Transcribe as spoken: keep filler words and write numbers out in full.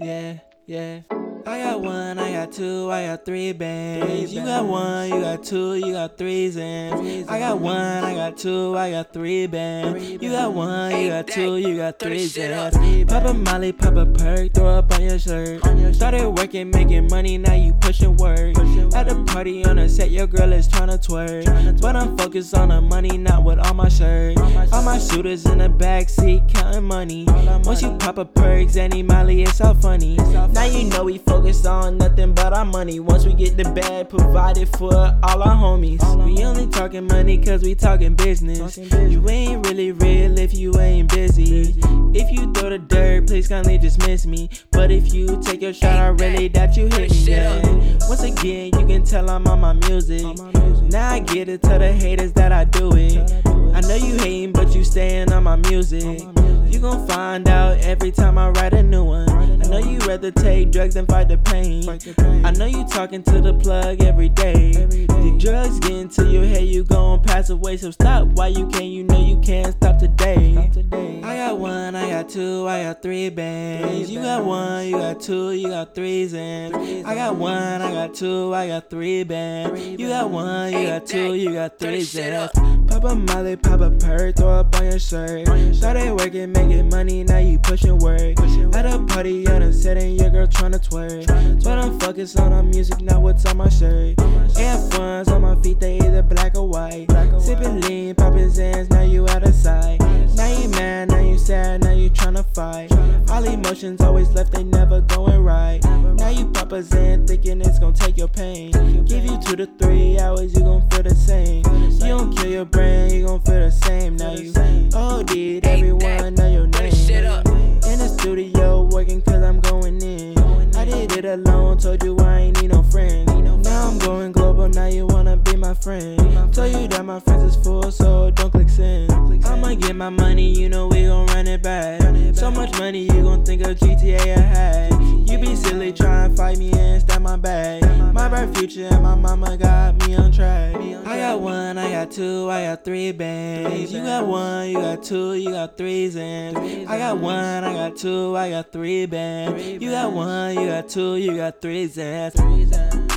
yeah, yeah. I got one, I got two, I got three bands. You got one, you got two, you got three Zans. I got one, I got two, I got three bands. You got one, you got two, you got three Zans. Pop a Molly, pop a perk, throw up on your shirt. Started working, making money, now you pushing work. At the party on a set, your girl is tryna twerk. But I'm focused on the money, not with all my shirts. All my shooters in the backseat counting money. Once you pop a perk, Zanny Molly, it's all funny. Now you know we focus on nothing but our money. Once we get the bag, provided for all our homies. We only talking money cause we talking business. You ain't really real if you ain't busy. If you throw the dirt, please kindly dismiss me. But if you take your shot, I really doubt you hit me, yeah. Once again, you can tell I'm on my music. Now I get it, tell the haters that I do it. I know you hating, but you staying on my music. You gon' find out every time I write a new one. I know you rather take drugs than fight the pain. I know you talking to the plug every day. The drugs get into your head, you gon' pass away. So stop while you can, you know you can't stop today. I got one, I got two, I got three bands. You got one, you got two, you got three Zans. I got one, I got two, I got three bands. You got one, you got two, you got three Zans. Pop a Molly, pop a perk, throw up on your shirt. Started working, making money, now you pushing work. At a party on a set and your girl tryna twerk. But I'm focused on our music, not what's on my shirt. Air ones on my feet, they either black or white. Sipping lean, popping Zans, now you out of sight. Now you mad, now you sad, now you tryna fight. All emotions always left, they never going right. Now you pop a Zan, thinking it's gon' take your pain. Give you two to three hours, you gon' feel the same. You don't kill your brain, you gon' feel the same. Now you O D'd, everyone know your name. In the studio, working cause I'm going in. I did it alone, told you I ain't need no friends. Now I'm going global, now you wanna be my friend. Told you that my friends is full, so don't click send. I'ma get my money, you know we gon' run it back. So much money, you gon' think of G T A a hack. You be silly, try and fight me and stab my bag. My bright future and my mama got me on track. I got one, I got two, I got three bands. You got one, you got two, you got three Zans. I got one, I got two, I got three bands. You got one, you got two, you got three Zans.